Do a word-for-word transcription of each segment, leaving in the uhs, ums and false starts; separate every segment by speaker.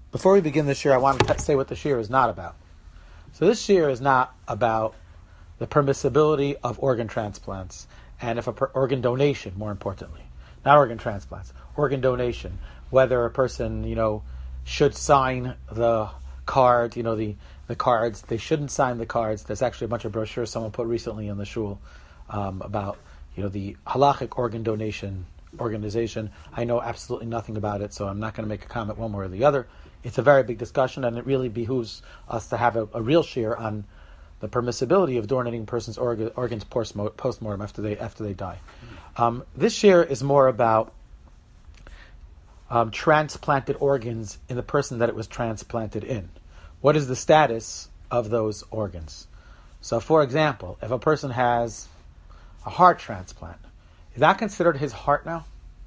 Speaker 1: Before we begin this year, I want to say what the shir is not about. So this shir is not about the permissibility of organ transplants and if a per- organ donation, more importantly, not organ transplants, organ donation. Whether a person, you know, should sign the card, you know, the the cards. They shouldn't sign the cards. There's actually a bunch of brochures someone put recently in the shul um, about, you know, the halachic organ donation organization. I know absolutely nothing about it, so I'm not going to make a comment one way or the other. It's a very big discussion, and it really behooves us to have a, a real share on the permissibility of donating a person's orga, organs post-mortem after they after they die. Um, this share is more about um, transplanted organs in the person that it was transplanted in. What is the status of those organs? So, for example, if a person has a heart transplant, is that considered his heart now?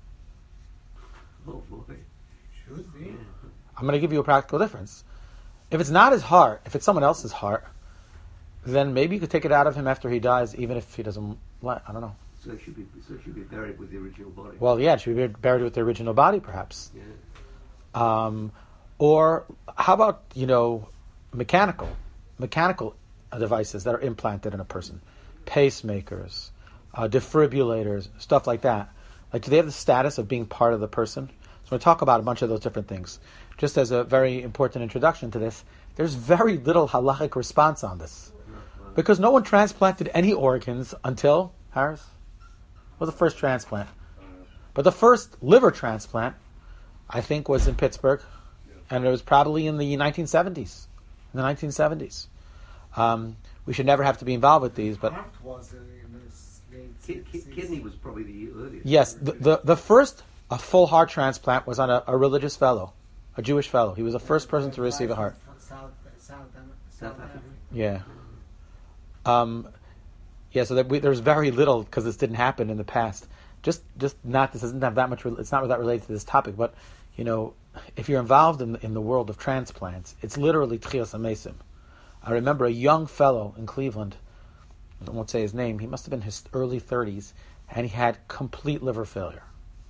Speaker 2: Oh boy, should be.
Speaker 1: I'm going to give you a practical difference. If it's not his heart, if it's someone else's heart, then maybe you could take it out of him after he dies, even if he doesn't let, I don't know.
Speaker 2: So it should be, so it should be buried with the original body.
Speaker 1: Well, yeah, it should be buried with the original body, perhaps.
Speaker 2: Yeah.
Speaker 1: Um, or how about, you know, mechanical, mechanical devices that are implanted in a person, pacemakers, uh, defibrillators, stuff like that. Like, do they have the status of being part of the person? So we'll talk about a bunch of those different things. Just as a very important introduction to this, there's very little halachic response on this. Because no one transplanted any organs until, Harris? What was the first transplant? But the first liver transplant, I think, was in Pittsburgh. And it was probably in the nineteen seventies. In the nineteen seventies. Um, we should never have to be involved with these, but...
Speaker 3: Heart was in the late
Speaker 2: Ki- ki- kidney was probably the earliest.
Speaker 1: Yes, the, the, the first a full heart transplant was on a, a religious fellow, a Jewish fellow. He was the first person to receive a heart.
Speaker 3: South, South,
Speaker 2: South Africa.
Speaker 1: Yeah. Um, yeah, so that we, there's very little, because this didn't happen in the past. Just just not, this doesn't have that much, it's not that related to this topic, but, you know, if you're involved in, in the world of transplants, it's literally tchias amesim. I remember a young fellow in Cleveland, I won't say his name, he must have been his early thirties, and he had complete liver failure.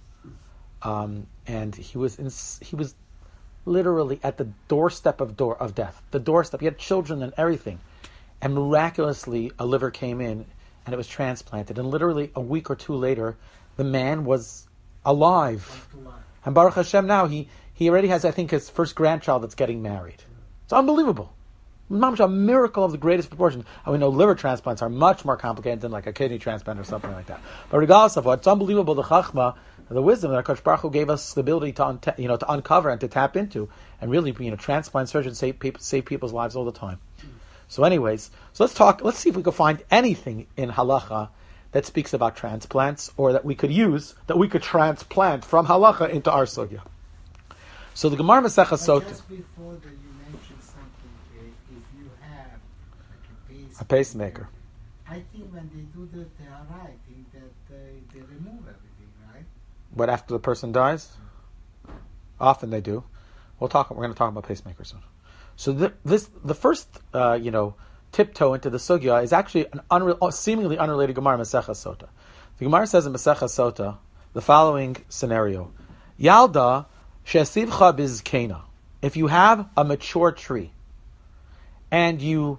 Speaker 1: Um, and he was in, he was literally at the doorstep of door of death. The doorstep. He had children and everything. And miraculously, a liver came in, and it was transplanted. And literally a week or two later, the man was alive. And Baruch Hashem, now he, he already has, I think, his first grandchild that's getting married. It's unbelievable. A miracle of the greatest proportion. And we know liver transplants are much more complicated than like a kidney transplant or something like that. But regardless of what, it's unbelievable the chachma, the wisdom that HaKadosh Baruch Hu gave us the ability to, un- you know, to uncover and to tap into, and really, you know, transplant surgeons save people, save people's lives all the time. So, anyways, so let's talk. Let's see if we can find anything in halacha that speaks about transplants, or that we could use, that we could transplant from halacha into our sugya. So the Gemara Masechah Sotah.
Speaker 3: Just before that, you mentioned something. Uh, if you have like a,
Speaker 1: A pacemaker.
Speaker 3: I think when they do that, they are right. In that uh, they remove everything, right?
Speaker 1: But after the person dies, often they do. We'll talk. We're going to talk about pacemakers soon. So the, this, the first, uh, you know, tiptoe into the sugya is actually an unre- seemingly unrelated Gemara Masechah Sotah. The Gemara says in Masechah Sotah the following scenario: Yalda she'asivcha bizkena. If you have a mature tree and you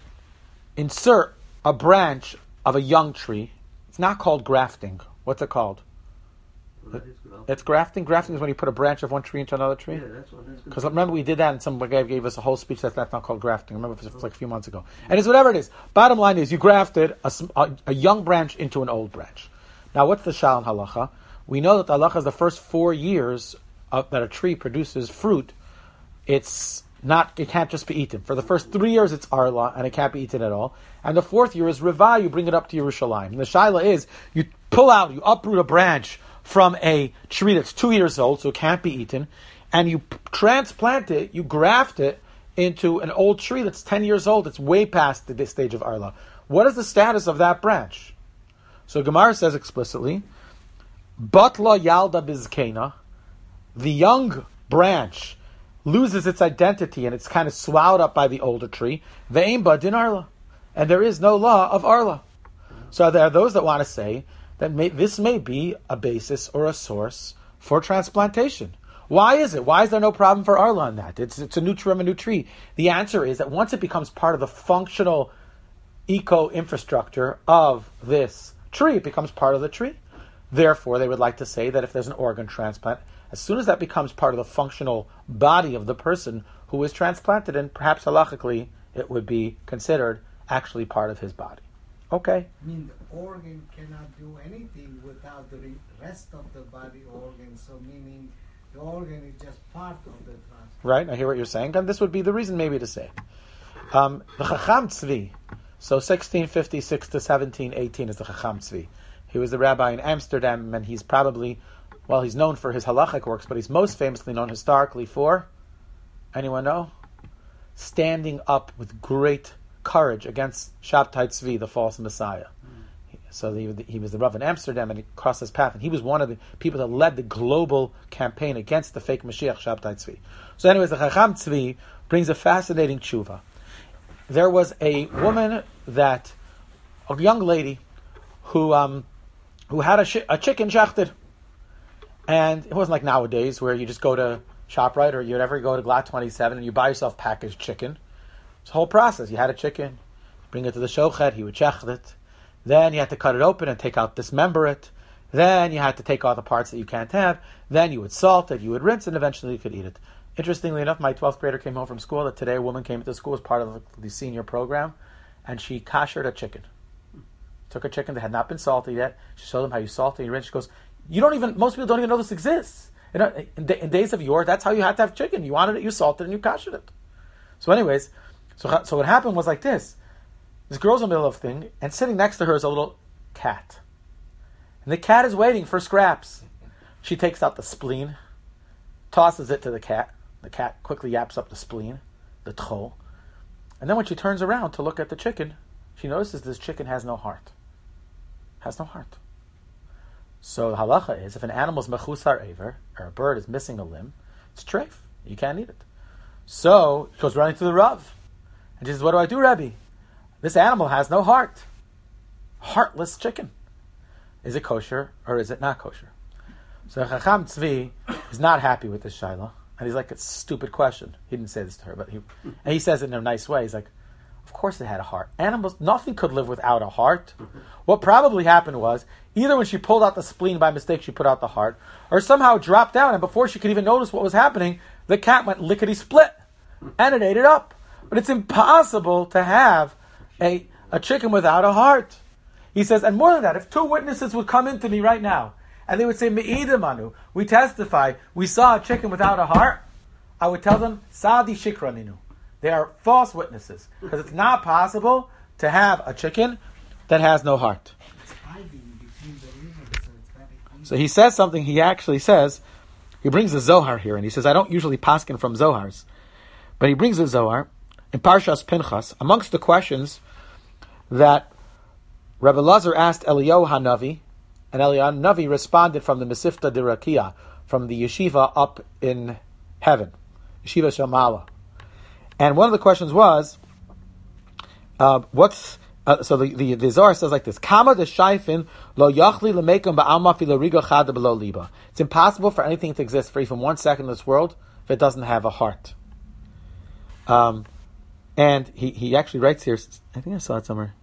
Speaker 1: insert a branch of a young tree, it's not called grafting. What's it called?
Speaker 2: Well, that is grafting.
Speaker 1: It's grafting. Grafting is when you put a branch of one tree into another tree.
Speaker 2: Yeah, that's what. That's
Speaker 1: Because remember we did that, and some guy gave us a whole speech that that's not called grafting. I remember it was like a few months ago. And it's whatever it is. Bottom line is you grafted a, a, a young branch into an old branch. Now, what's the shal in halacha? We know that the halacha is the first four years of, that a tree produces fruit. It's not. It can't just be eaten. For the first three years, it's arla, and it can't be eaten at all. And the fourth year is rivah. You bring it up to Yerushalayim. And the shaila is you pull out, you uproot a branch from a tree that's two years old, so it can't be eaten, and you p- transplant it, you graft it into an old tree that's ten years old, it's way past the stage of Arla. What is the status of that branch? So Gemara says explicitly, Batla Yalda Bizkena, the young branch loses its identity and it's kind of swallowed up by the older tree, Ve'im Badin Arla, and there is no law of Arla. So there are those that want to say that may, this may be a basis or a source for transplantation. Why is it? Why is there no problem for Arla on that? It's it's a new trim, a new tree. The answer is that once it becomes part of the functional eco infrastructure of this tree, it becomes part of the tree. Therefore, they would like to say that if there's an organ transplant, as soon as that becomes part of the functional body of the person who is transplanted, and perhaps halachically it would be considered actually part of his body. Okay?
Speaker 3: I mean, the organ cannot do anything without the re- rest of the body organ, so meaning the organ is just part of the transplant.
Speaker 1: Right, I hear what you're saying, and this would be the reason maybe to say it. Um, the Chacham Tzvi, so sixteen fifty-six to seventeen eighteen is the Chacham Tzvi. He was the rabbi in Amsterdam, and he's probably, well, he's known for his halachic works, but he's most famously known historically for, anyone know? Standing up with great courage against Shabtai Tzvi, the false Messiah. Mm. So he, he was the Rav in Amsterdam, and he crossed his path, and he was one of the people that led the global campaign against the fake Mashiach, Shabtai Tzvi. So anyways, the Chacham Tzvi brings a fascinating tshuva. There was a woman that, a young lady, who um, who had a, sh- a chicken shechted. And it wasn't like nowadays where you just go to ShopRite or you'd ever go to Glot twenty-seven and you buy yourself packaged chicken. It's a whole process. You had a chicken, bring it to the shochet, he would shechted it. Then you had to cut it open and take out, dismember it. Then you had to take all the parts that you can't have. Then you would salt it, you would rinse, and eventually you could eat it. Interestingly enough, my twelfth grader came home from school. That today a woman came into school as part of the senior program, and she kashered a chicken. Took a chicken that had not been salted yet. She showed them how you salt it and you rinse. She goes, you don't even, most people don't even know this exists. You know, in, in days of yore, that's how you had to have chicken. You wanted it, you salted it, and you kashered it. So anyways, so, so what happened was like this. This girl's in the middle of the thing, and sitting next to her is a little cat. And the cat is waiting for scraps. She takes out the spleen, tosses it to the cat. The cat quickly yaps up the spleen, the tchol. And then when she turns around to look at the chicken, she notices this chicken has no heart. Has no heart. So the halacha is, if an animal is mechusar aver, or a bird is missing a limb, it's treif. You can't eat it. So she goes running to the Rav. And she says, what do I do, Rebbe? This animal has no heart. Heartless chicken. Is it kosher or is it not kosher? So Chacham Tzvi is not happy with this shaila. And he's like, it's a stupid question. He didn't say this to her, but he and he says it in a nice way. He's like, of course it had a heart. Animals, nothing could live without a heart. What probably happened was, either when she pulled out the spleen by mistake, she put out the heart, or somehow dropped down, and before she could even notice what was happening, the cat went lickety-split, and it ate it up. But it's impossible to have a, a chicken without a heart. He says, and more than that, if two witnesses would come into me right now, and they would say, Me'ida Manu, we testify, we saw a chicken without a heart, I would tell them, Sadi Shikraninu. They are false witnesses, because it's not possible to have a chicken that has no heart.
Speaker 3: It's hiding between the limbs, so it's very easy.
Speaker 1: So he says something, he actually says, he brings the Zohar here, and he says, I don't usually paskin from Zohars, but he brings the Zohar, in Parshas Pinchas, amongst the questions that Rebbe Lazar asked Eliyahu Hanavi, and Eliyahu Hanavi responded from the Mesifta Dirakia, from the yeshiva up in heaven, Yeshiva Shamala. And one of the questions was, uh, what's, uh, so the, the, the Zohar says like this, Kama de shaifin lo yachli lemekum ba'alma fi loriga chada below liba. It's impossible for anything to exist for even one second in this world if it doesn't have a heart. Um, and he, he actually writes here, I think I saw it somewhere,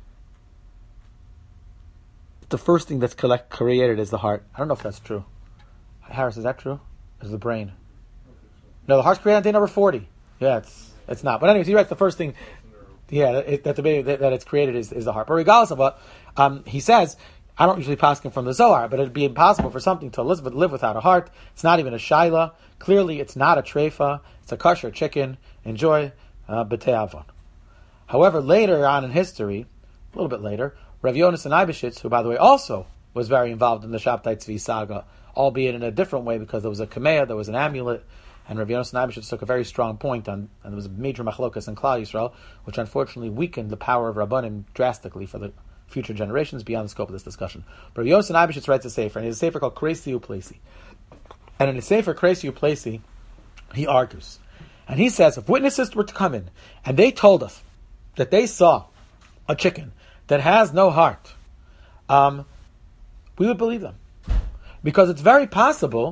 Speaker 1: the first thing that's collect, created is the heart. I don't know if that's true. Harris, is that true? Is the brain? No, the heart's created on day number forty. Yeah, it's it's not. But anyways, he writes the first thing, yeah, it, that the baby that, that it's created is, is the heart. But regardless of what, um, he says, I don't usually pass him from the Zohar, but it'd be impossible for something to live, live without a heart. It's not even a shaila. Clearly, it's not a treifa. It's a kosher chicken. Enjoy uh, b'tei avon. However, later on in history, a little bit later, Rav Yonasan Eibeshitz, who by the way also was very involved in the Shabtai Tzvi saga, albeit in a different way because there was a kameah, there was an amulet. And Rav Yonasan Eibeshitz took a very strong point on, and there was a major machlokas in Klal Yisrael, which unfortunately weakened the power of Rabbanim drastically for the future generations beyond the scope of this discussion. But Rav Yonasan Eibeshitz writes a sefer, and he has a sefer called Kresi Uplesi. And in the sefer Kresi Uplesi, he argues. And he says, if witnesses were to come in, and they told us that they saw a chicken that has no heart, um, we would believe them. Because it's very possible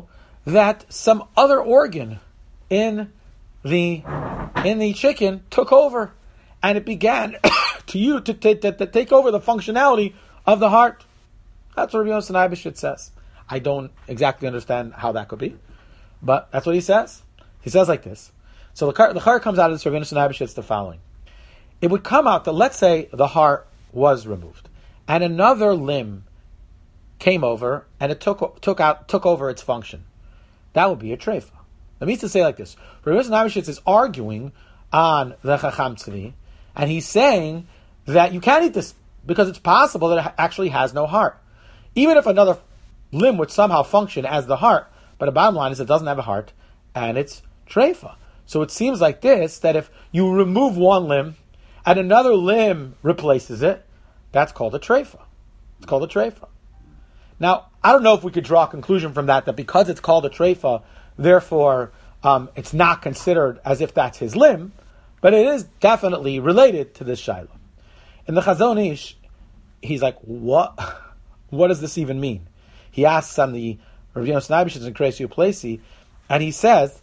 Speaker 1: that some other organ in the in the chicken took over, and it began to you to, to, to, to take over the functionality of the heart. That's what Rabbi Yonasan Eibeshitz says. I don't exactly understand how that could be, but that's what he says. He says like this. So the car, the heart comes out of this Rabbi Yonasan Eibeshitz the following. It would come out that, let's say the heart was removed, and another limb came over, and it took took out took over its function. That would be a treifa. That means to say like this. Rabbi Yonasan Eibeshitz is arguing on the Chacham Tzvi, and he's saying that you can't eat this because it's possible that it actually has no heart. Even if another limb would somehow function as the heart, but the bottom line is it doesn't have a heart, and it's treifa. So it seems like this, that if you remove one limb, and another limb replaces it, that's called a treifa. It's called a treifa. Now, I don't know if we could draw a conclusion from that, that because it's called a treifa, therefore um, it's not considered as if that's his limb, but it is definitely related to this shaila. In the Chazon Ish, he's like, what? What does this even mean? He asks on the Rabbi Yonasan Eibeshitz and Kreisi Uplesi, and he says,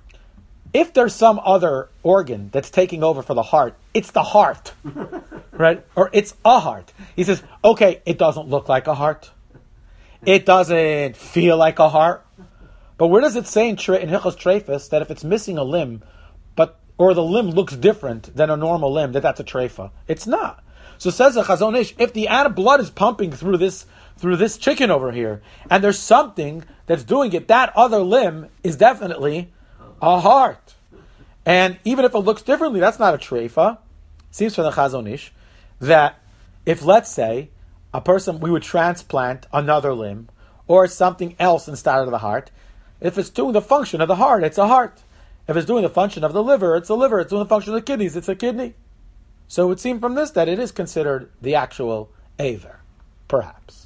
Speaker 1: if there's some other organ that's taking over for the heart, it's the heart, right? Or it's a heart. He says, okay, it doesn't look like a heart. It doesn't feel like a heart. But where does it say in, in Hilchos Treifas that if it's missing a limb, but or the limb looks different than a normal limb, that that's a treifa? It's not. So says the Chazon Ish, if the blood is pumping through this through this chicken over here, and there's something that's doing it, that other limb is definitely a heart. And even if it looks differently, that's not a treifa. Seems from the Chazon Ish that if, let's say, a person, we would transplant another limb or something else instead of the heart, if it's doing the function of the heart, it's a heart. If it's doing the function of the liver, it's a liver. It's doing the function of the kidneys, it's a kidney. So it would seem from this that it is considered the actual aver, perhaps.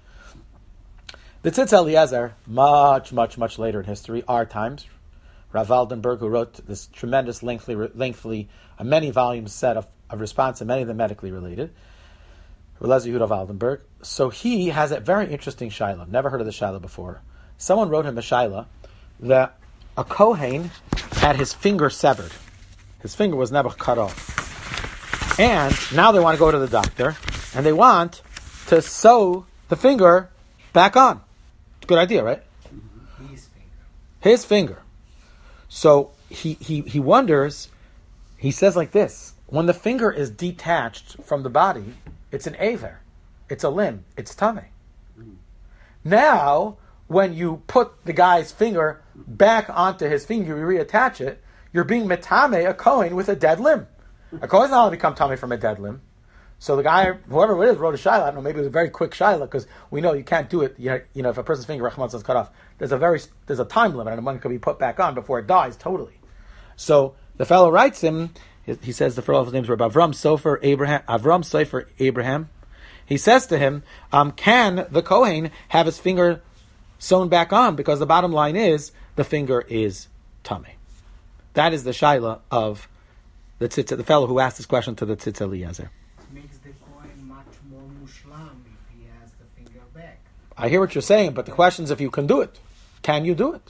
Speaker 1: The Tzitz Eliezer, much, much, much later in history, our times, Rav Waldenberg, who wrote this tremendous, lengthy, lengthy, a many volumes set of, of response, and many of them medically related, Rav Yehuda Waldenberg. So he has a very interesting shaila. Never heard of the shaila before. Someone wrote him a shaila that a Kohen had his finger severed. His finger was never cut off. And now they want to go to the doctor, and they want to sew the finger back on. Good idea, right?
Speaker 3: His finger.
Speaker 1: His finger. So he, he, he wonders, he says like this, when the finger is detached from the body, it's an aver, it's a limb, it's tameh. Mm. Now, when you put the guy's finger back onto his finger, you reattach it, you're being metame a Kohen with a dead limb. A Kohen's not only become tameh from a dead limb. So the guy, whoever it is, wrote a shaila. I don't know, maybe it was a very quick shaila, because we know you can't do it. You know, you know if a person's finger, Rahman is cut off, there's a very there's a time limit, and one can be put back on before it dies totally. So the fellow writes him. He says the fellow's names were Avram Sofer Abraham. Avram Sofer Abraham. He says to him, um, "Can the Kohen have his finger sewn back on? Because the bottom line is the finger is tameh." That is the shaila of the tzitz, the fellow who asked this question to the Tzitz Eliezer.
Speaker 3: Makes the Kohen much more mushlam if he has the finger back.
Speaker 1: I hear what you're saying, but the question is if you can do it. Can you do it?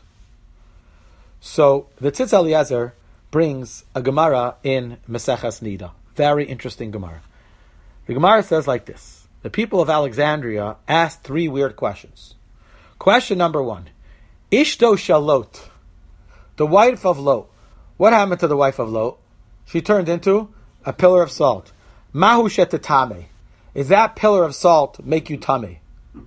Speaker 1: So the Tzitz Eliezer brings a Gemara in Maseches Nida. Very interesting Gemara. The Gemara says like this. The people of Alexandria asked three weird questions. Question number one. Ishto Shalot, the wife of Lot. What happened to the wife of Lot? She turned into a pillar of salt. Mahu shetetame. Is that pillar of salt make you tummy?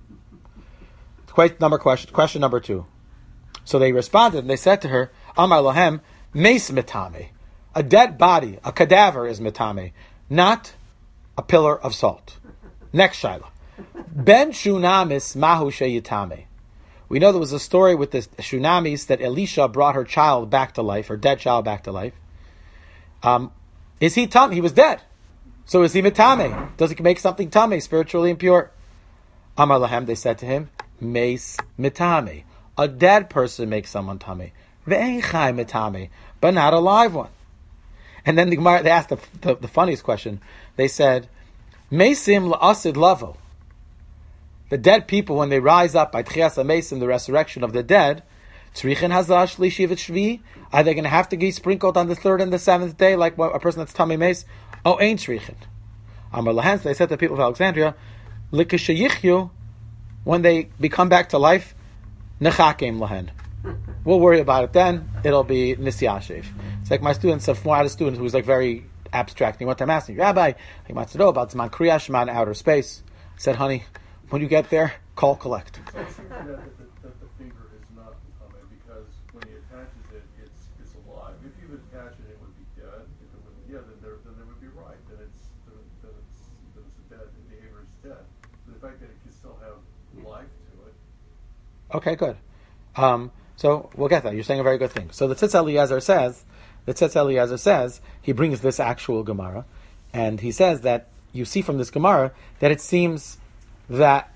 Speaker 1: Quite number question. Question number two. So they responded and they said to her, Amar Lohem, Meis mitame. A dead body, a cadaver is mitame, not a pillar of salt. Next shaila. Ben Shunamis Mahu sheyitame. We know there was a story with the Shunamis that Elisha brought her child back to life, her dead child back to life. Um, is he tam? He was dead. So is he mitame? Does he make something tame, spiritually impure? Amar Lahem, they said to him, Meis mitame. A dead person makes someone tame. Ve'en chai mitame, but not a live one. And then the Gemara, they asked the, the, the funniest question. They said, Meisim la'asid lavo. The dead people, when they rise up by Tchias HaMeisim, the resurrection of the dead, Tzrichin hazah shlishi v'shvi. Are they going to have to be sprinkled on the third and the seventh day, like a person that's tamei meis? Oh, ain't tzrichin. Amar lahen. They said to the people of Alexandria, likashayichyu, when they become back to life, nechakim lahen. We'll worry about it then. It'll be nisyashiv. It's like my students, I had a student who was like very abstract. He went to him asking, Rabbi, he wants to know about Zman Kriya Shema in outer space. I said, honey, when you get there, call collect.
Speaker 4: That, that, that the finger is not tamei because when he attaches it, it's it's alive. If you would attach it, it would be dead. If it would, yeah, then there then there would be right. Then it's then, then it's then it's dead. The behavior is dead. But the fact that it can still have life to it.
Speaker 1: Okay, good. Um, so we'll get that. You're saying a very good thing. So the Tzitz Eliezer says, the Tzitz Eliezer says, he brings this actual Gemara, and he says that you see from this Gemara that it seems that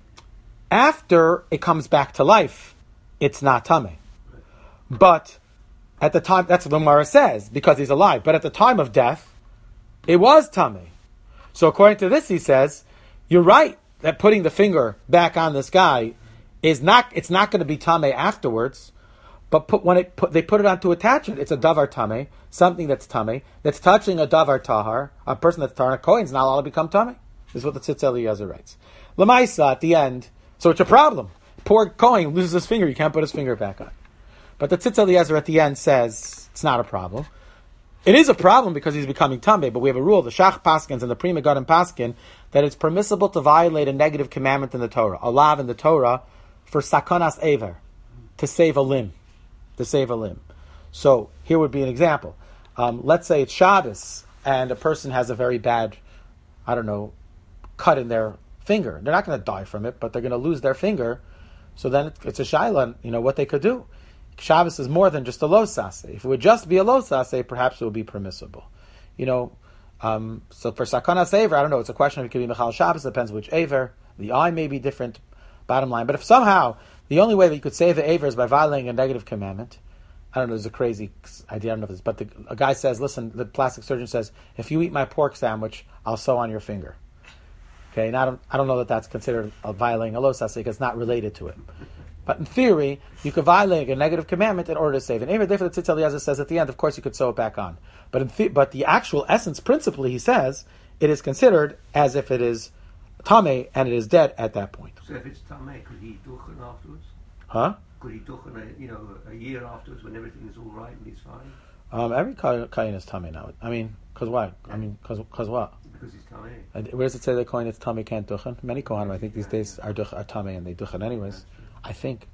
Speaker 1: after it comes back to life, it's not tamei. But at the time, that's what the Gemara says, because he's alive. But at the time of death, it was tamei. So according to this, he says, you're right that putting the finger back on this guy is not, it's not going to be tamei afterwards, but put, when it put, they put it on to attach it, it's a davar tamei, something that's tamei, that's touching a davar tahar, a person that's tahar, a kohen is not allowed to become tamei. This is what the Tzitz Eliezer writes. Lamaisa, at the end, so it's a problem. Poor kohen loses his finger, you can't put his finger back on. But the Tzitz Eliezer at the end says, it's not a problem. It is a problem because he's becoming tamei, but we have a rule, the Shach Paskins and the Pri Megadim Paskin, that it's permissible to violate a negative commandment in the Torah, a law in the Torah, for sakonas aver, to save a limb, to save a limb. So here would be an example. Um, let's say it's Shabbos, and a person has a very bad, I don't know, cut in their finger. They're not going to die from it, but they're going to lose their finger. So then it's a shaila, you know, what they could do. Shabbos is more than just a lo saseh. If it would just be a lo saseh, perhaps it would be permissible. You know, um, so for sakonas aver, I don't know, it's a question if it could be Mechal Shabbos, depends which aver. The eye may be different. Bottom line. But if somehow the only way that you could save the aver is by violating a negative commandment, I don't know, it's a crazy idea, I don't know if it's, but the, a guy says, listen, the plastic surgeon says, if you eat my pork sandwich, I'll sew on your finger. Okay, and I don't, I don't know that that's considered a violating a lo saseh because it's not related to it. But in theory, you could violate a negative commandment in order to save an aver. Therefore, the Tzitz Eliezer says at the end, of course, you could sew it back on. But in the, but the actual essence, principally, he says, it is considered as if it is tamei and it is dead at that point.
Speaker 2: So if it's tamei, could he duchen afterwards?
Speaker 1: Huh?
Speaker 2: Could he duchen, a, you know, a year afterwards when everything is all right and he's fine?
Speaker 1: Um, every kohen is tamei now. I mean, because why? I mean, because what?
Speaker 2: Because he's tamei.
Speaker 1: Uh, Where does it say the kohen that's tamei can't duchen? Many kohanim, I think, these days are, duch, are tamei and they duchen anyways. I think.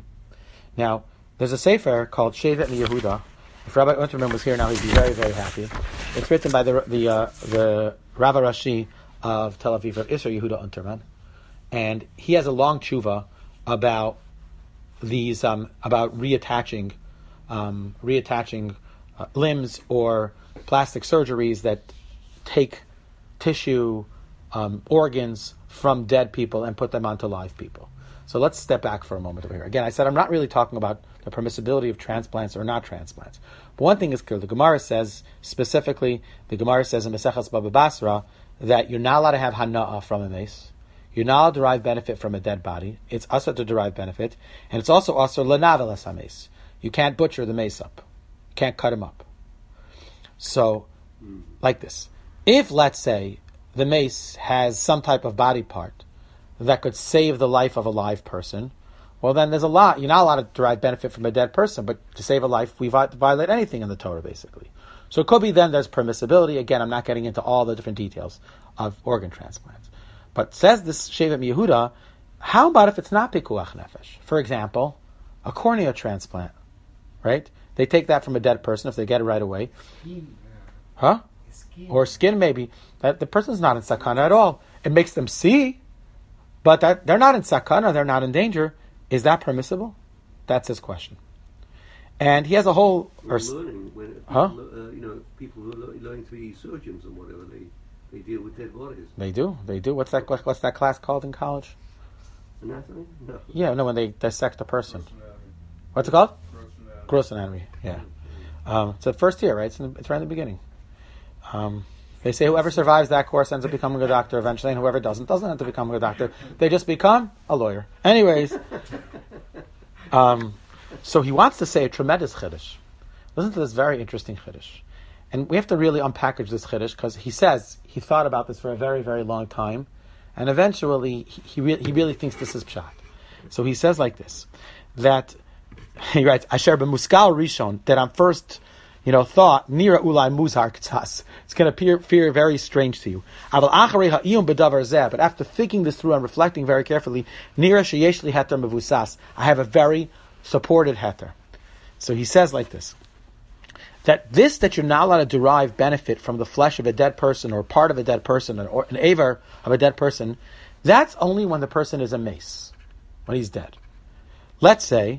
Speaker 1: Now, there's a sefer called Shevet Yehuda. If Rabbi Unterman was here now, he'd be very, very happy. It's written by the the uh, the Rav Rashi of Tel Aviv, Rav Isser Yehuda Unterman, and he has a long tshuva about these um, about reattaching um, reattaching uh, limbs or plastic surgeries that take tissue um, organs from dead people and put them onto live people. So let's step back for a moment over here. Again, I said I'm not really talking about the permissibility of transplants or not transplants. But one thing is clear. The Gemara says, specifically, the Gemara says in Maseches Baba Basra, that you're not allowed to have hana'ah from a mace. You're not allowed to derive benefit from a dead body. It's asur to derive benefit. And it's also asur l'navel es ha-mace. You can't butcher the mace up. You can't cut him up. So, like this. If, let's say, the mace has some type of body part that could save the life of a live person, well then there's a lot, you're not allowed to derive benefit from a dead person, but to save a life, we violate anything in the Torah, basically. So it could be then there's permissibility. Again, I'm not getting into all the different details of organ transplants. But says this Shevet Yehuda, how about if it's not pikuach nefesh? For example, a cornea transplant, right? They take that from a dead person if they get it right away.
Speaker 3: Skin, uh,
Speaker 1: Huh?
Speaker 3: skin.
Speaker 1: Or skin maybe. That the person's not in sakana at all. It makes them see, but that they're not in sakana, they're not in danger. Is that permissible? That's his question. And he has a whole...
Speaker 2: We're
Speaker 1: Or,
Speaker 2: learning when people,
Speaker 1: Huh?
Speaker 2: uh, you know, people who are learning to be surgeons and whatever, they, they deal with dead bodies.
Speaker 1: they do, they do. What's that? What's that class called in college?
Speaker 2: Anatomy? No.
Speaker 1: Yeah, no, when they dissect a person.
Speaker 4: Gross anatomy.
Speaker 1: What's it called?
Speaker 4: Gross anatomy.
Speaker 1: Gross anatomy. Yeah, um, it's the first year, right? It's, in the, it's right in the beginning. Um, they say whoever survives that course ends up becoming a doctor eventually, and whoever doesn't doesn't end up becoming a doctor. They just become a lawyer. Anyways, um, So he wants to say a tremendous chiddush. Listen to this very interesting chiddush. And we have to really unpackage this chiddush because he says he thought about this for a very, very long time. And eventually he, he, re- he really thinks this is pshat. So he says like this, that he writes, Asher b'muskal rishon, that on first, you know, thought, nira ulai muzhar k'tas. It's going to appear, appear very strange to you. Aval acharei ha'iyum b'davar zeh, but after thinking this through and reflecting very carefully, nira sheyesh li heter mevusas. I have a very supported heter. So he says like this, that this, that you're not allowed to derive benefit from the flesh of a dead person or part of a dead person or an aver of a dead person, that's only when the person is a mace, when he's dead. Let's say,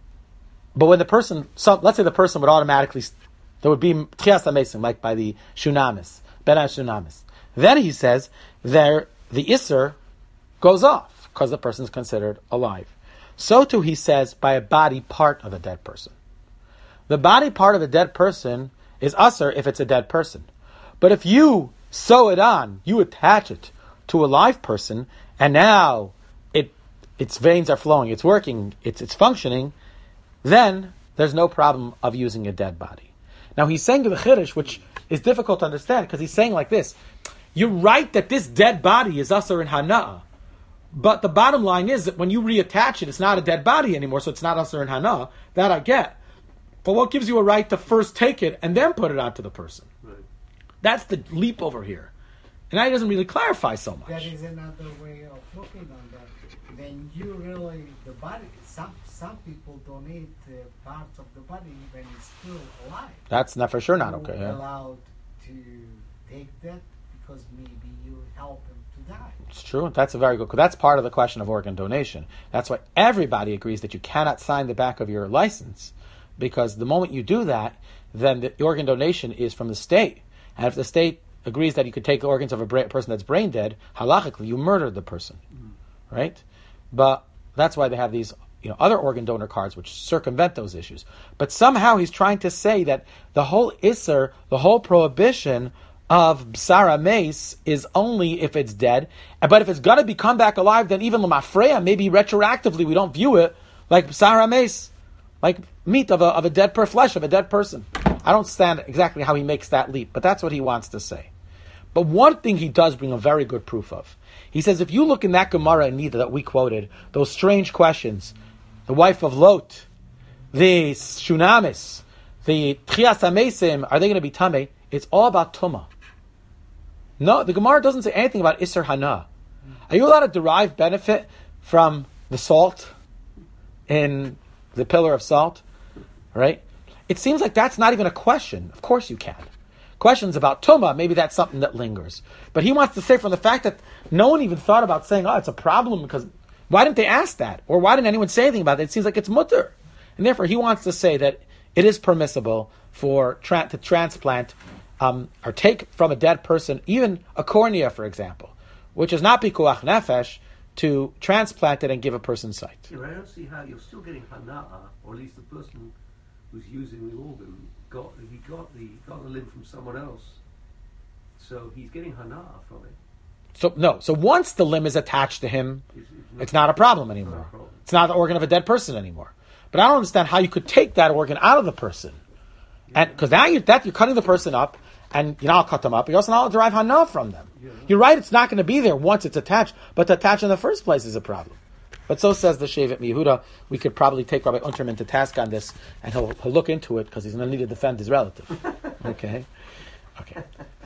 Speaker 1: but when the person, some, let's say the person would automatically, there would be tchias hamesim, like by the shunamis, ben shunamis. Then he says, there, the isser goes off, because the person is considered alive. So too, he says, by a body part of a dead person. The body part of a dead person is usher if it's a dead person. But if you sew it on, you attach it to a live person, and now it its veins are flowing, it's working, it's it's functioning, then there's no problem of using a dead body. Now he's saying to the chiddush, which is difficult to understand, because he's saying like this, you're right that this dead body is usher in hana'ah, but the bottom line is that when you reattach it, it's not a dead body anymore, so it's not usher in hana'ah. That I get. But what gives you a right to first take it and then put it onto the person?
Speaker 2: Right.
Speaker 1: That's the leap over here. And that doesn't really clarify so much.
Speaker 3: That is another way of looking on that. Then you really, the body, some some people donate uh, parts of the body when it's still alive.
Speaker 1: That's not for sure not okay.
Speaker 3: You're
Speaker 1: Yeah.
Speaker 3: allowed to take that because maybe you help him to die.
Speaker 1: It's true. That's a very good. That's part of the question of organ donation. That's why everybody agrees that you cannot sign the back of your license, because the moment you do that, then the organ donation is from the state, and if the state agrees that you could take the organs of a bra- person that's brain dead, halachically you murdered the person, mm. right? But that's why they have these, you know, other organ donor cards which circumvent those issues. But somehow he's trying to say that the whole isser, the whole prohibition of b'sara mace is only if it's dead. But if it's going to be come back alive, then even l'mafreya, maybe retroactively we don't view it like b'sara mace, like meat of a of a dead per flesh of a dead person. I don't understand exactly how he makes that leap, but that's what he wants to say. But one thing he does bring a very good proof of. He says, if you look in that Gemara in Nida that we quoted, those strange questions, the wife of Lot, the Shunamis, the Tchias HaMesim, are they going to be Tameh? It's all about Tumah. No, the Gemara doesn't say anything about Isser Hana. Are you allowed to derive benefit from the salt in the pillar of salt? Right? It seems like that's not even a question. Of course you can. Questions about Tumah, maybe that's something that lingers. But he wants to say from the fact that no one even thought about saying, oh, it's a problem, because why didn't they ask that? Or why didn't anyone say anything about it? It seems like it's mutter. And therefore he wants to say that it is permissible for tra- to transplant um, or take from a dead person, even a cornea, for example, which is not pikuach nefesh, to transplant it and give a person sight.
Speaker 2: Yeah, I don't see how you're still getting hana'ah, or at least the person who's using the organ got he got the got the limb from someone else, so he's getting hana'ah from it.
Speaker 1: So no, so once the limb is attached to him,
Speaker 2: It's, it's, not,
Speaker 1: it's not a problem anymore.
Speaker 2: Not a problem.
Speaker 1: It's not the organ of a dead person anymore. But I don't understand how you could take that organ out of the person, and because now you that you're cutting the person up, and you know I'll cut them up. You're also not derive hana from them.
Speaker 2: Yeah.
Speaker 1: You're right; it's not going to be there once it's attached. But to attach in the first place is a problem. But so says the Shevet Yehuda. We could probably take Rabbi Unterman to task on this, and he'll, he'll look into it because he's going to need to defend his relative. Okay, okay.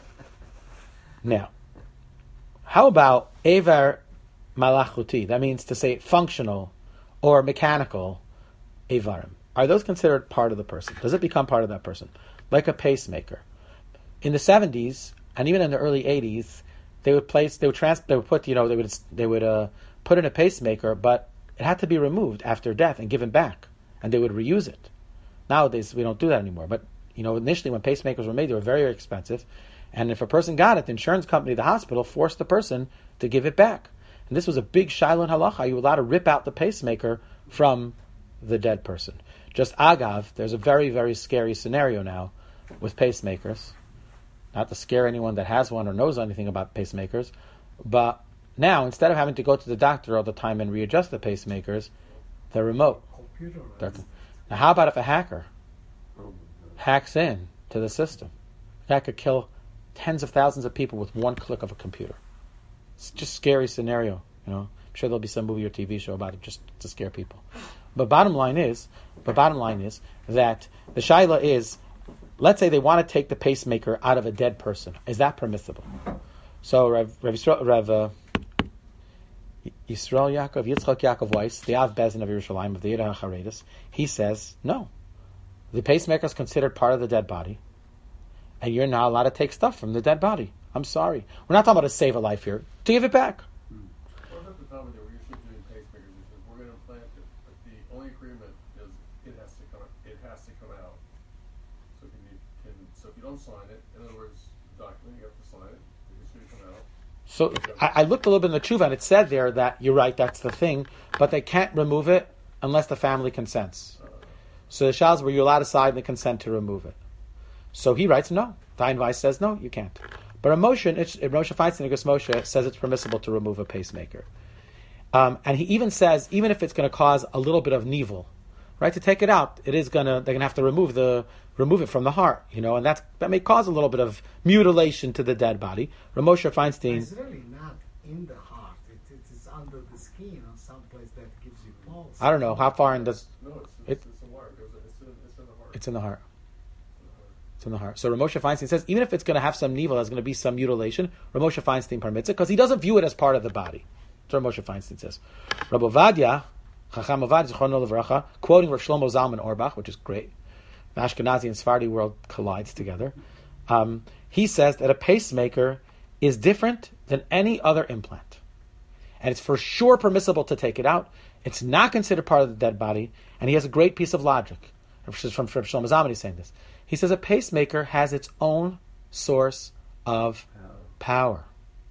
Speaker 1: Now, how about Evar Malachuti? That means to say functional or mechanical Evarim. Are those considered part of the person? Does it become part of that person? Like a pacemaker. In the seventies, and even in the early eighties, they would place, they would trans, they would put, you know, they would, they would uh, put in a pacemaker, but it had to be removed after death and given back, and they would reuse it. Nowadays, we don't do that anymore. But you know, initially when pacemakers were made, they were very, very expensive, and if a person got it, the insurance company, the hospital, forced the person to give it back. And this was a big shiloh in halacha. You were allowed to rip out the pacemaker from the dead person. Just agav, there's a very, very scary scenario now with pacemakers. Not to scare anyone that has one or knows anything about pacemakers, but now instead of having to go to the doctor all the time and readjust the pacemakers, they're remote.
Speaker 3: Computer,
Speaker 1: They're, Now, how about if a hacker
Speaker 2: Oh my God.
Speaker 1: hacks in to the system? That could kill tens of thousands of people with one click of a computer. It's just a scary scenario, you know. I'm sure there'll be some movie or T V show about it just to scare people. But bottom line is, but bottom line is that the shaila is, let's say they want to take the pacemaker out of a dead person. Is that permissible? So Rav, Rav, Yisrael, Rav uh, Yisrael Yaakov, Yitzchak Yaakov Weiss, the Av Bezin of Yerushalayim, of the Yiddah HaCharedis, he says, no. The pacemaker is considered part of the dead body, and you're not allowed to take stuff from the dead body. I'm sorry. We're not talking about to save a life here. To give it back.
Speaker 4: Well, at the time that we're usually doing pacemakers, we said we're going to implant it, but the only agreement is it has to come. It has to come out. So if you can, so if you don't sign it, in other words, the document you have to sign it. It's going to come out.
Speaker 1: So I, I looked a little bit in the tshuva, and it said there that you're right. That's the thing, but they can't remove it unless the family consents. So the shals were you allowed to sign the consent to remove it? So he writes no. The Ein Weiss says no, you can't. But a motion, it's, Moshe Feinstein, Agus Moshe, says it's permissible to remove a pacemaker. Um, and he even says, even if it's going to cause a little bit of nevel, right, to take it out, it is going to, they're going to have to remove the, remove it from the heart, you know, and that's, that may cause a little bit of mutilation to the dead body. Moshe Feinstein.
Speaker 3: It's really not in the heart. It, it is under the skin or someplace that gives you pulse.
Speaker 1: I don't know, how far in does,
Speaker 4: No, it's
Speaker 1: it,
Speaker 4: it's, it's a wire. It goes- It's in, it's in the heart.
Speaker 1: it's in the heart. It's in the heart. So Ramosha Feinstein says, even if it's going to have some nevel, there's going to be some mutilation, Ramosha Feinstein permits it because he doesn't view it as part of the body. That's what Ramosha Feinstein says. Rabbi Ovadia, Chacham Ovadia, Zichrono Levracha, quoting Rav Shlomo Zalman Auerbach, which is great. The Ashkenazi and Sephardi world collides together. Um, he says that a pacemaker is different than any other implant. And it's for sure permissible to take it out. It's not considered part of the dead body. And he has a great piece of logic. This is from Rav Shlomo Zalman, he's saying this. He says a pacemaker has its own source of power.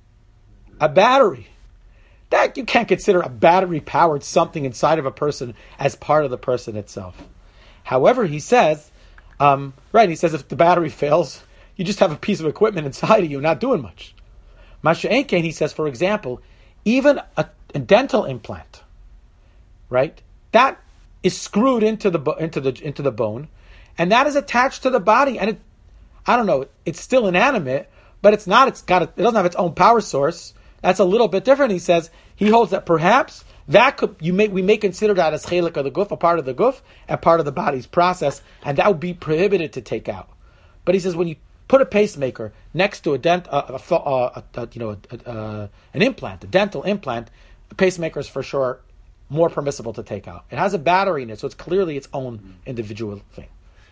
Speaker 1: A battery. That you can't consider a battery-powered something inside of a person as part of the person itself. However, he says, um, right, he says if the battery fails, you just have a piece of equipment inside of you not doing much. Masha Enkein, he says, for example, even a, a dental implant, right, that is screwed into the bo- into the into the bone, and that is attached to the body, and it, I don't know, it's still inanimate, but it's not. It's got. A, it doesn't have its own power source. That's a little bit different. He says he holds that perhaps that could you may we may consider that as chelik of the guf, a part of the guf, and part of the body's process, and that would be prohibited to take out. But he says when you put a pacemaker next to a dent, uh, a, a, a, you know, a, a, an implant, a dental implant, a pacemaker is for sure more permissible to take out. It has a battery in it, so it's clearly its own individual thing.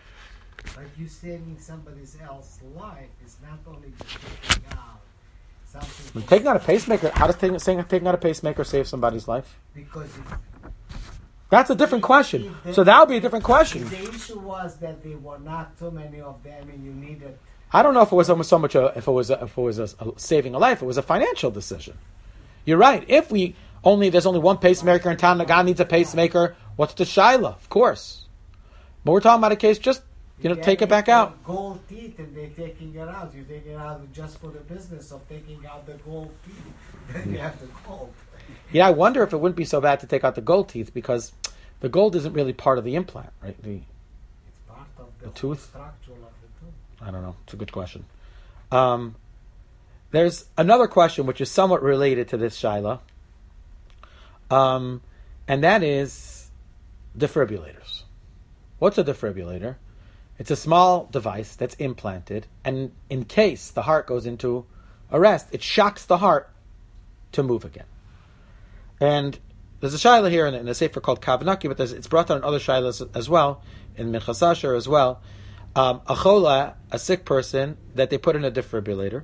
Speaker 3: But you saving somebody else's life is not only just taking out something.
Speaker 1: When taking out a pacemaker, how does taking, saying taking out a pacemaker save somebody's life?
Speaker 3: Because if,
Speaker 1: That's a different question.
Speaker 3: if the-
Speaker 1: So that would be a different question.
Speaker 3: if the issue was that there were not too many of them and you needed.
Speaker 1: I don't know if it was almost so much a, if it was a, if it was a, a saving a life. It was a financial decision. You're right. If we only there's only one pacemaker in town, the guy needs a pacemaker. What's the shaila? Of course. But we're talking about a case just you know
Speaker 3: They
Speaker 1: take it back
Speaker 3: have
Speaker 1: out.
Speaker 3: Gold teeth and they're taking it out. You take it out just for the business of taking out the gold teeth. Then you have the gold.
Speaker 1: Yeah, I wonder if it wouldn't be so bad to take out the gold teeth because the gold isn't really part of the implant, right? The
Speaker 3: It's part of the,
Speaker 1: The
Speaker 3: whole
Speaker 1: tooth?
Speaker 3: structure of the tooth.
Speaker 1: I don't know. It's a good question. Um, there's another question which is somewhat related to this, Shaila, um, and that is defibrillators. What's a defibrillator? It's a small device that's implanted, and in case the heart goes into arrest, it shocks the heart to move again. And there's a Shaila here in, in a sefer called Kavanaki, but there's, it's brought down in other Shailas as well, in Minchas Asher as well. Um, a chola, a sick person that they put in a defibrillator,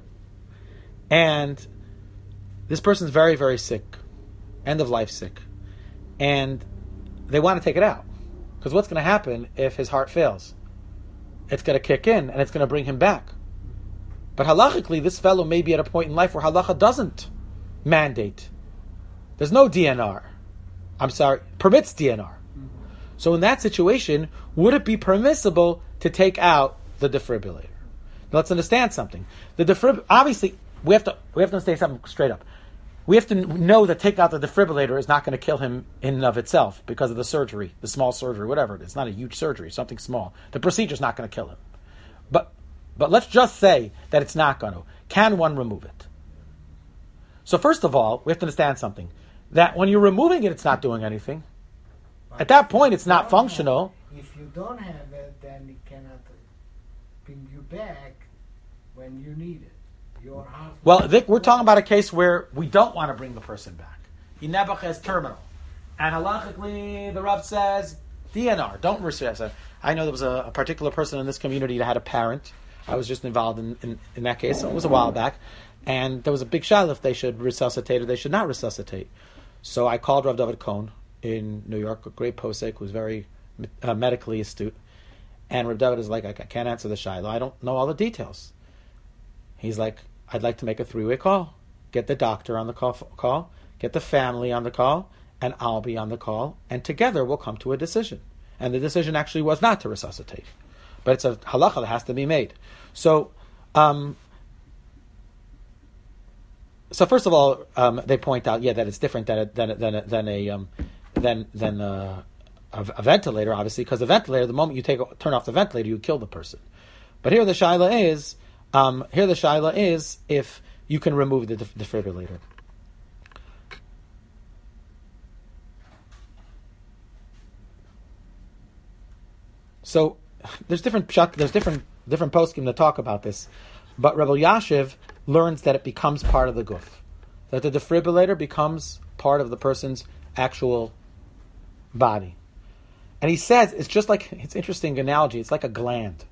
Speaker 1: and this person's very, very sick, end of life sick, and they want to take it out because what's going to happen if his heart fails? It's going to kick in and it's going to bring him back. But halachically, this fellow may be at a point in life where halacha doesn't mandate. There's no D N R. I'm sorry, permits D N R. So in that situation, would it be permissible to take out the defibrillator? Now let's understand something. The defib- obviously we have to we have to understand something straight up. we have to know that take out the defibrillator is not going to kill him in and of itself because of the surgery, the small surgery, whatever it is. It's not a huge surgery, something small. The procedure is not going to kill him. But but let's just say that it's not going to. Can one remove it? So first of all, we have to understand something. That when you're removing it, it's not doing anything.
Speaker 3: But
Speaker 1: At that point,
Speaker 3: if
Speaker 1: it's
Speaker 3: you
Speaker 1: not
Speaker 3: don't
Speaker 1: functional.
Speaker 3: have- if you don't have it, then it cannot bring you back when you need it. Your heart.
Speaker 1: Well, Vic, we're talking about a case where we don't want to bring the person back. Nebuch is terminal. And halachically, the Rav says, D N R, don't resuscitate. I know there was a, a particular person in this community that had a parent. I was just involved in, in, in that case. So it was a while back. And there was a big shayla if they should resuscitate or they should not resuscitate. So I called Rav David Cohn in New York, a great posek who's very uh, medically astute. And Rav David is like, I can't answer the shayla. I don't know all the details. He's like, I'd like to make a three-way call. Get the doctor on the call, call, get the family on the call, and I'll be on the call, and together we'll come to a decision. And the decision actually was not to resuscitate. But it's a halacha that has to be made. So, um, so first of all, um, they point out, yeah, that it's different than a, than a, than a, than a um, than than a, a, a ventilator, obviously, because the ventilator, the moment you take turn off the ventilator, you kill the person. But here the shaila is, um, here the shaila is if you can remove the def- defibrillator. So there's different there's different different poskim that talk about this, but Rebbe Yashiv learns that it becomes part of the guf, that the defibrillator becomes part of the person's actual body, and he says it's just like, it's interesting analogy. It's like a gland.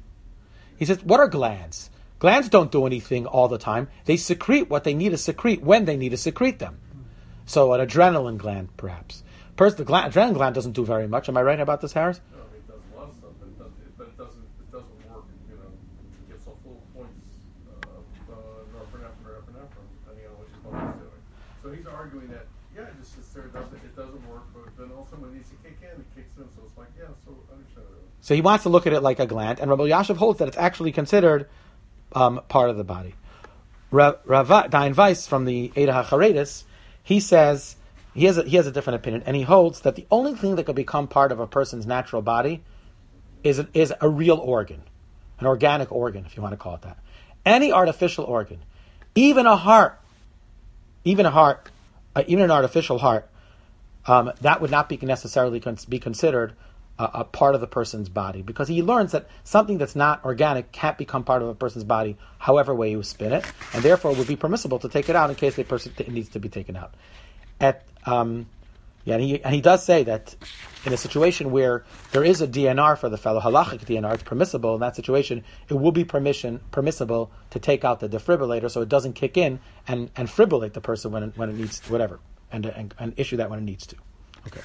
Speaker 1: He says, what are glands? Glands don't do anything all the time. They secrete what they need to secrete when they need to secrete them. So an adrenaline gland, perhaps. First, the gland, adrenaline gland doesn't do very much. Am I right about this, Harris?
Speaker 4: No, it does a lot of stuff, but it doesn't, but it doesn't, it doesn't work, you know, it gets off little points of uh, norepinephrine or epinephrine, depending on what your body's doing. So he's arguing that, yeah, it just sits there, it doesn't, it doesn't work, but then also when it needs to kick in, it kicks in, so it's like, yeah, so I understand it.
Speaker 1: So he wants to look at it like a gland, and Rabbi Yashiv holds that it's actually considered um, part of the body. Rav, Rav Dayan Weiss from the Eidah HaCharedis, he says, he has, a, he has a different opinion, and he holds that the only thing that could become part of a person's natural body is a, is a real organ, an organic organ, if you want to call it that. Any artificial organ, even a heart, even a heart, uh, even an artificial heart, um, that would not be necessarily cons- be considered a, a part of the person's body, because he learns that something that's not organic can't become part of a person's body, however way you spin it, and therefore it would be permissible to take it out in case the person t- needs to be taken out. At um, yeah, and he, and he does say that in a situation where there is a D N R for the fellow, halachic D N R, it's permissible in that situation. It will be permission permissible to take out the defibrillator so it doesn't kick in and, and fibrillate the person when it, when it needs to, whatever, and, and and issue that when it needs to. Okay.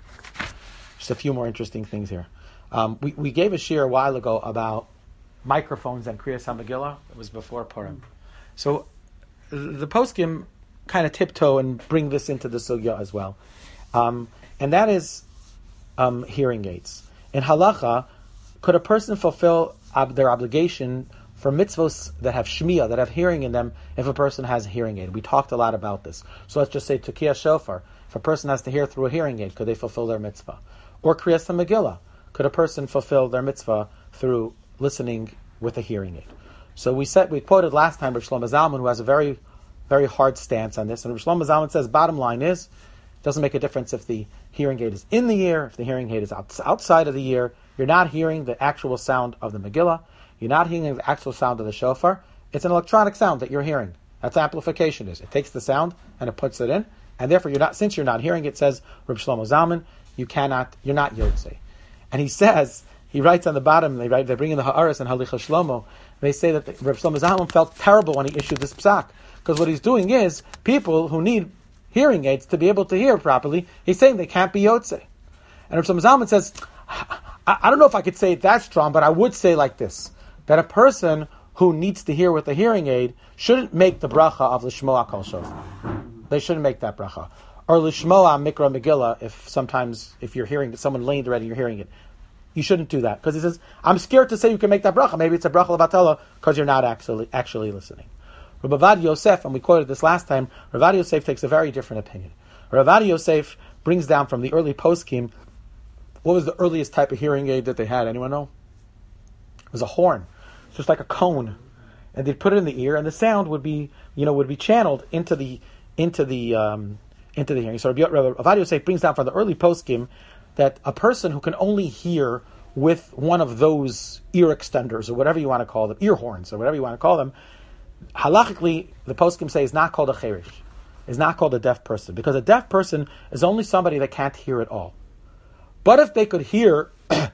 Speaker 1: Just a few more interesting things here. Um, we, we gave a shir a while ago about microphones and Kriyas HaMegillah. It was before Purim. So the poskim kind of tiptoe and bring this into the sugya as well. Um, and that is um, hearing aids. In halacha, could a person fulfill ob- their obligation for mitzvos that have shmiyah, that have hearing in them, if a person has a hearing aid? We talked a lot about this. So let's just say Tekiyah Shofar. If a person has to hear through a hearing aid, could they fulfill their mitzvah? Or Kriyas HaMegillah. Could a person fulfill their mitzvah through listening with a hearing aid? So we said, we quoted last time Rav Shlomo Zalman, who has a very, very hard stance on this. And Rav Shlomo Zalman says, bottom line is, it doesn't make a difference if the hearing aid is in the ear, if the hearing aid is out, outside of the ear. You're not hearing the actual sound of the Megillah. You're not hearing the actual sound of the shofar. It's an electronic sound that you're hearing. That's what amplification is. It takes the sound and it puts it in. And therefore, you're not, since you're not hearing it, says Rav Shlomo Zalman, you cannot, you're not Yotzei. And he says, he writes on the bottom, they write, they bring in the Ha'aris and Halicha Shlomo, they say that the, Rav Shlomo Zalman felt terrible when he issued this psak. Because what he's doing is, people who need hearing aids to be able to hear properly, he's saying they can't be Yotzei. And Rav Shlomo Zalman says, I, I don't know if I could say it that strong, but I would say like this, that a person who needs to hear with a hearing aid shouldn't make the bracha of Lishmoa Kol Shofar. They shouldn't make that bracha. Or Lishmoa Mikra Megillah, if sometimes, if you're hearing someone laying there and you're hearing it. You shouldn't do that. Because he says, I'm scared to say you can make that bracha. Maybe it's a bracha levatala because you're not actually actually listening. Rav Avad Yosef, and we quoted this last time, Rav Avad Yosef takes a very different opinion. Rav Avad Yosef brings down from the early poskim, what was the earliest type of hearing aid that they had? Anyone know? It was a horn. It's just like a cone. And they'd put it in the ear, and the sound would be, you know, would be channeled into the into the um, into the hearing. So Rav Avad Yosef brings down from the early poskim that a person who can only hear with one of those ear extenders, or whatever you want to call them, ear horns, or whatever you want to call them, halachically, the poskim say is not called a cherish, is not called a deaf person, because a deaf person is only somebody that can't hear at all. But if they could hear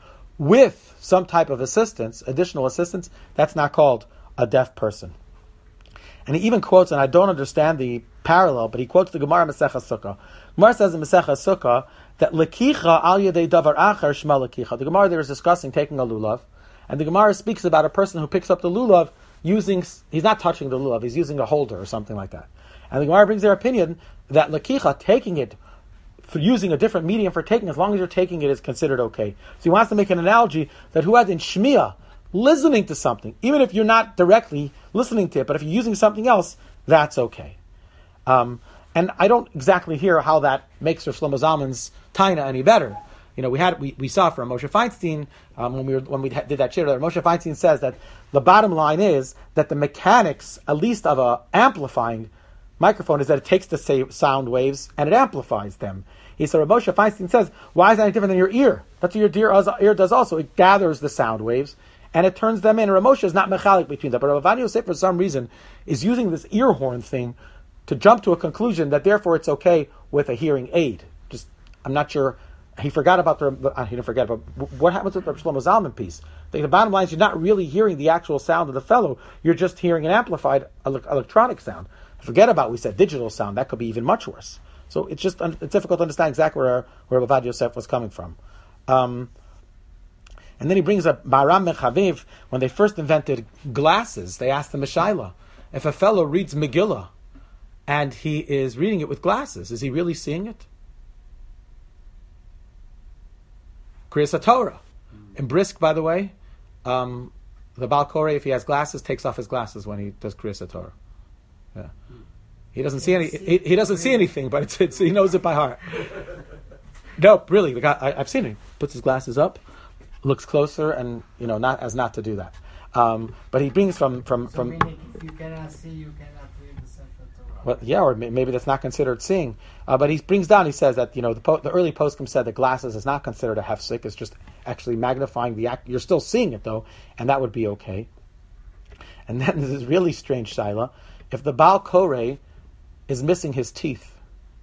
Speaker 1: with some type of assistance, additional assistance, that's not called a deaf person. And he even quotes, and I don't understand the parallel, but he quotes the Gemara Masechah Sukkah. Gemara says in Masechah Sukkah that lekicha al yedei davar acher shma lekicha. The Gemara there is discussing taking a lulav, and the Gemara speaks about a person who picks up the lulav using, he's not touching the lulav, he's using a holder or something like that. And the Gemara brings their opinion that lekicha, taking it, for using a different medium for taking, as long as you're taking it, is considered okay. So he wants to make an analogy that who has in shmiya, listening to something, even if you're not directly listening to it, but if you're using something else, that's okay. Um, and I don't exactly hear how that makes Rav Shlomo Zalman's taina any better. You know, we had we, we saw from Moshe Feinstein um, when we were, when we did that shir. Moshe Feinstein says that the bottom line is that the mechanics, at least of a amplifying microphone, is that it takes the sa- sound waves and it amplifies them. He said, Moshe Feinstein says, why is that any different than your ear? That's what your ear, ear does also. It gathers the sound waves and it turns them in. And Rav Moshe is not mechalik between them. But Rav Avad Yosef, for some reason, is using this ear horn thing to jump to a conclusion that therefore it's okay with a hearing aid. Just, I'm not sure. He forgot about the, uh, he didn't forget, but what happens with the Shlomo Zalman piece? The, the bottom line is you're not really hearing the actual sound of the fellow. You're just hearing an amplified ele- electronic sound. Forget about, we said digital sound. That could be even much worse. So it's just, it's difficult to understand exactly where, where Avad Yosef was coming from. Um, and then he brings up Baram Mechaviv. When they first invented glasses, they asked the Meshayla, if a fellow reads Megillah and he is reading it with glasses, is he really seeing it? Kriyas Torah. In Brisk, by the way, um, the Baal Koreh, if he has glasses, takes off his glasses when he does Kriyas Torah. Yeah. He doesn't see any. He, he doesn't see anything, but it's, it's, he knows it by heart. No, really, the guy, I, I've seen him. Puts his glasses up, looks closer, and you know, not as not to do that. Um, but he brings from from
Speaker 3: So
Speaker 1: from.
Speaker 3: meaning if you cannot see, you cannot read the Sefer Torah.
Speaker 1: Well, yeah, or may, maybe that's not considered seeing. Uh, but he brings down. He says that you know the po- the early poskim said that glasses is not considered a hefsek. It's just actually magnifying the act. You're still seeing it though, and that would be okay. And then this is really strange, Shaila. If the Baal Koreh is missing his teeth,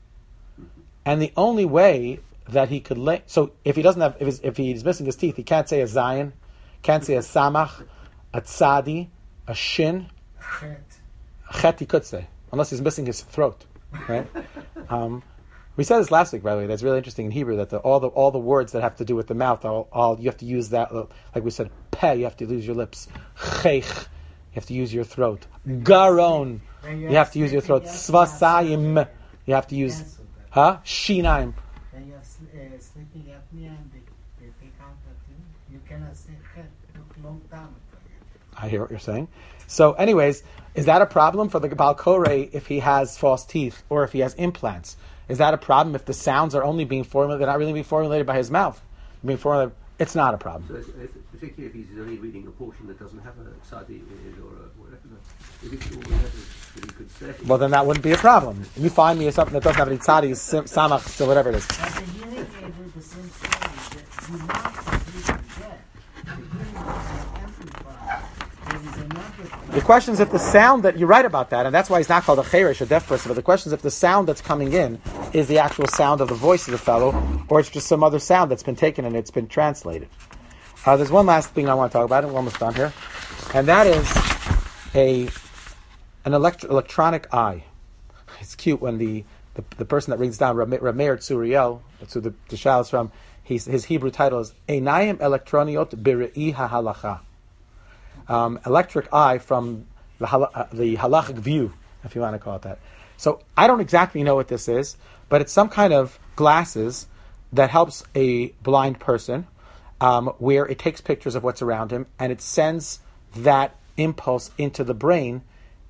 Speaker 1: and the only way that he could lay, so if he doesn't have, if he's, if he's missing his teeth, he can't say a zayin, can't say a samach, a tzadi, a shin,
Speaker 3: Chet.
Speaker 1: a chet he could say, unless he's missing his throat, right? um, we said this last week, by the way. That's really interesting in Hebrew that the, all the all the words that have to do with the mouth, all, all you have to use that, like we said, peh, you have to use your lips, cheich, you have to use your throat, garon, you have to use your throat, svasayim, you have to use, huh, shinaim.
Speaker 3: When you have sl- uh, sleeping apnea and they, they take out that thing, you cannot say chet. Took a long time.
Speaker 1: I hear what you're saying. So, anyways, is that a problem for the Baal Koreh if he has false teeth or if he has implants? Is that a problem if the sounds are only being formulated, they're not really being formulated by his mouth? Being formulated, it's not a problem.
Speaker 2: So if, if, particularly if he's only reading a portion that doesn't have a tzadi or a whatever, if it's all letters that he could say.
Speaker 1: Well, then that wouldn't be a problem. You find me something that doesn't have any tzadis, sim- samach, so whatever it is.
Speaker 3: But the hearing aid is the same story. The, the mouth is really dead. The hearing is amplified. There is another
Speaker 1: The question is if the sound that, you're right about that, and that's why he's not called a cherish, a deaf person, but the question is if the sound that's coming in is the actual sound of the voice of the fellow, or it's just some other sound that's been taken and it's been translated. Uh, there's one last thing I want to talk about, and we're almost done here, and that is a an elect- electronic eye. It's cute when the, the, the person that rings down, Rameir Tzuriel, that's who the, the shal is from, he's, his Hebrew title is Einayim Elektroniot B'Re'i HaHalacha. Um, electric eye from the, hal- uh, the halachic view, if you want to call it that. So I don't exactly know what this is, but it's some kind of glasses that helps a blind person, um, where it takes pictures of what's around him and it sends that impulse into the brain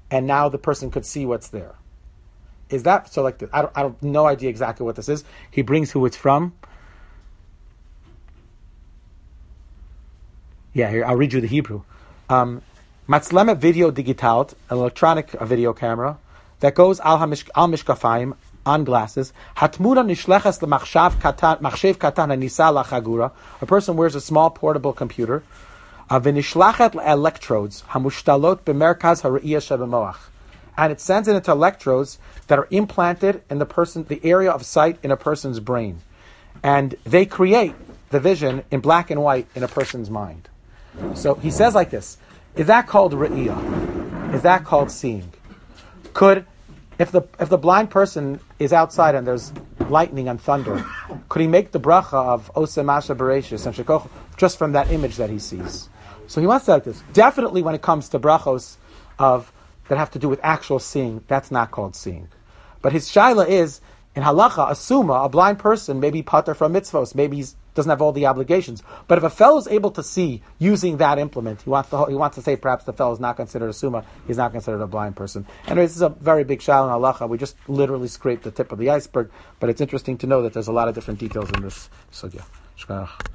Speaker 1: and now the person could see what's there. Is that so? Like, I don't, I don't, no idea exactly what this is. He brings who it's from. Yeah, here I'll read you the Hebrew. Um, Matzlemet video digitalt, an electronic video camera that goes al hamish al mishkafayim, on glasses. Hatmuna nishleches lemachshav katan machshev katan hanisa lachagura. A person wears a small portable computer. Avinishlachet electrodes hamushtalot b'merkaz hariyah shebemoach, and it sends it into electrodes that are implanted in the person, the area of sight in a person's brain, and they create the vision in black and white in a person's mind. So he says like this: is that called re'iyah? Is that called seeing? Could, if the if the blind person is outside and there's lightning and thunder, could he make the bracha of Oseh Masha Bereshis and Shekoch just from that image that he sees? So he wants to say like this: definitely when it comes to brachos of that have to do with actual seeing, that's not called seeing. But his shaila is, in halacha, a summa, a blind person may be pater from mitzvos, maybe he doesn't have all the obligations. But if a fellow is able to see using that implement, he wants to, he wants to say perhaps the fellow is not considered a summa, he's not considered a blind person. Anyway, this is a very big shaila in halacha. We just literally scraped the tip of the iceberg, but it's interesting to know that there's a lot of different details in this sugya. Shkach.